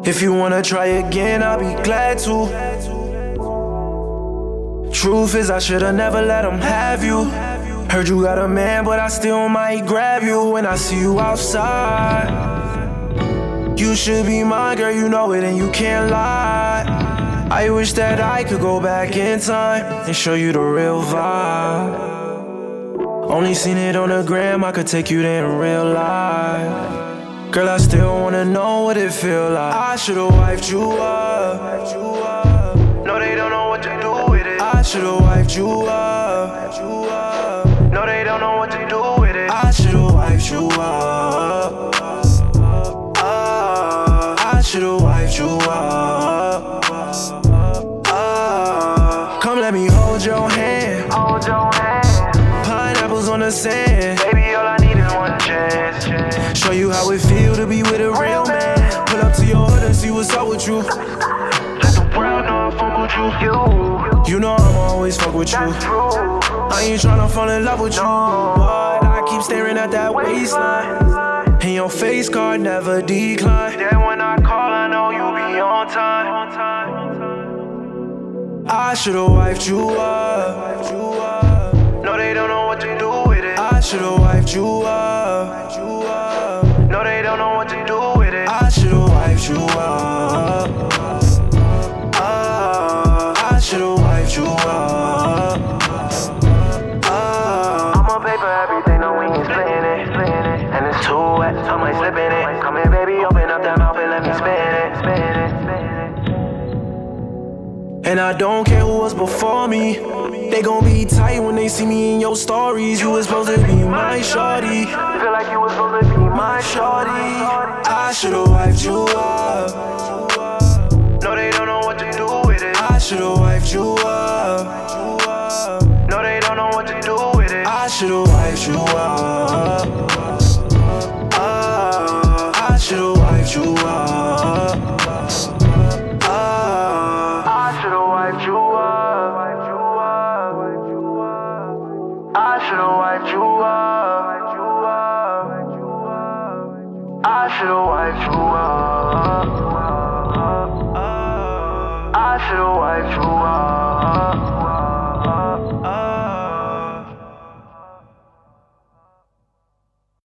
If you wanna try again, I'll be glad to. Truth is, I should've never let him have you. Heard you got a man, but I still might grab you when I see you outside. You should be mine, girl, you know it and you can't lie. I wish that I could go back in time and show you the real vibe. Only seen it on the gram, I could take you there in real life. Girl, I still wanna know what it feel like. I should've wiped you up. No, they don't know what to do with it. I should've wiped you up. No, they don't know what to do with it. I should've wiped you up. I should've wiped you up. Come let me hold your hand. Pineapples on the sand. Baby, all I need is one chance. Show you how it feel to be with a real man. Pull up to your hood and see what's up with you. Let the world know I fuck with you. You know I'ma always fuck with you. That's true. I ain't tryna fall in love with you, but I keep staring at that waistline. And your face card never decline. Then when I call, I know you be on time. I should've wiped you up. No, they don't know what to do with it. I should've wiped you up. No, they don't know what to do with it. I should've wiped you up. I should've wiped you up. I'm a paper, everything, no, we ain't splitting it. And it's too wet, I might slip in it. Come here, baby, open up that mouth and let me spin it. And I don't care who was before me. They gon' be tight when they see me in your stories. You was supposed to be my shorty. Feel like you was supposed to be My shorty. I should've wiped you up. No, they don't know what to do with it. I should've wiped you up. No, they don't know what to do with it. I should've wiped you up. I should've wiped you up. I should've wiped you up. I should've wiped you up. I should've wiped you up. I should've wiped you up.